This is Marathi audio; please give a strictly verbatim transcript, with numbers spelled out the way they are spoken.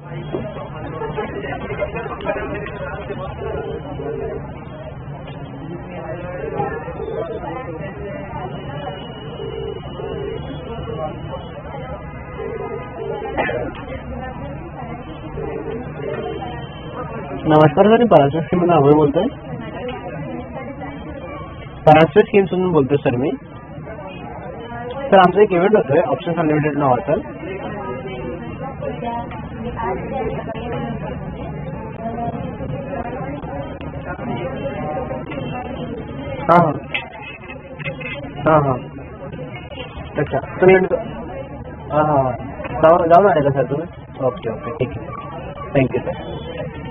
नमस्कार सर, मी पराशर स्कीम अभय बोलतोय. पराशर स्कीम्समधून बोलतोय सर मी. सर आमचा एक इव्हेंट होतोय ऑप्शन्स अनलिमिटेड नावाचा. हां हां हां हां अच्छा तुम्ही हां हां जाऊन जाऊन आले का सर तुम्ही? ओके ओके ठीक आहे, थँक्यू सर.